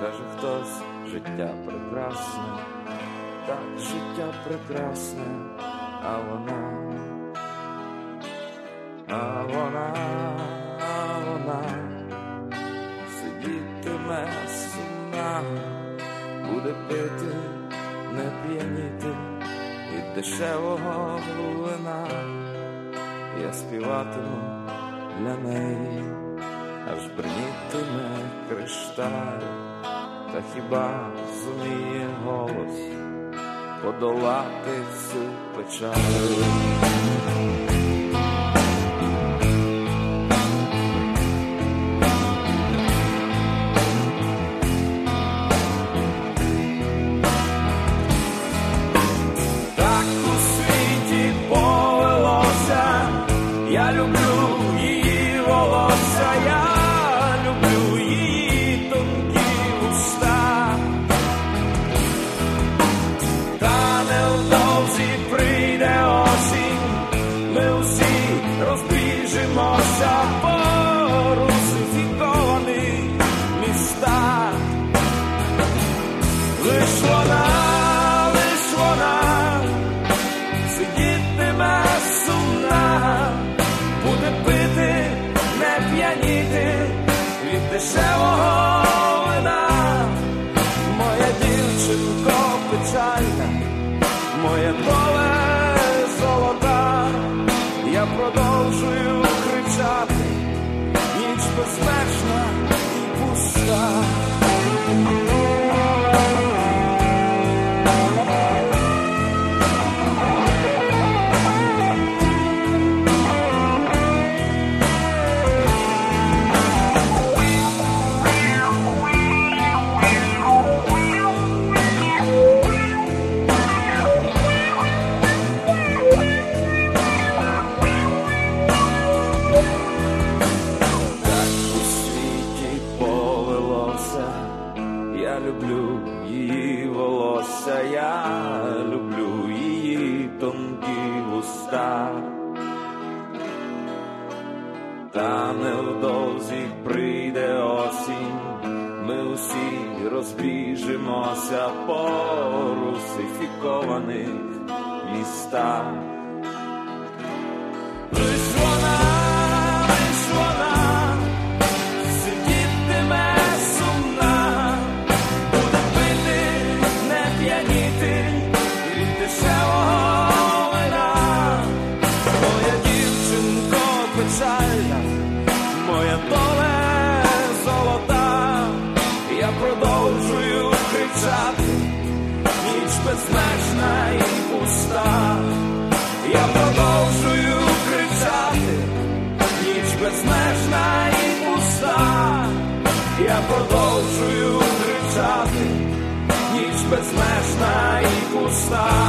Каже хтось, життя прекрасне, так, життя прекрасне, а вона сидітиме сумна, буде пити, не п'яніти від дешевого вина. Я співатиму для неї, аж бринітиме кришталь. Та хіба зуміє голос подолати цю печаль? Так у світі повелося, я люблю її волосся, я люблю її тонкі уста. Та невдовзі прийде осінь, ми усі розбіжимося по русифікованих містах. Лиш вона сидітиме сумна, буде пити, не п'яніти від дешевого вина. Моя дівчинко печальна, моє поле золота, я продовжую кричати, ніч безмежна і пуста. Я люблю її волосся, я люблю її тонкі вуста. Та невдовзі прийде осінь, ми усі розбіжимося по русифікованих містах. Лиш вона сидітиме сумна, буде пити, не п'яніти від дешевого вина. Моя дівчинко печальна, моя доле золота, я продовжую кричати, ніч безмежна і пуста. Я продовжую кричати, ніч безмежна і пуста. Я продовжую кричати, ніч безмежна і пуста.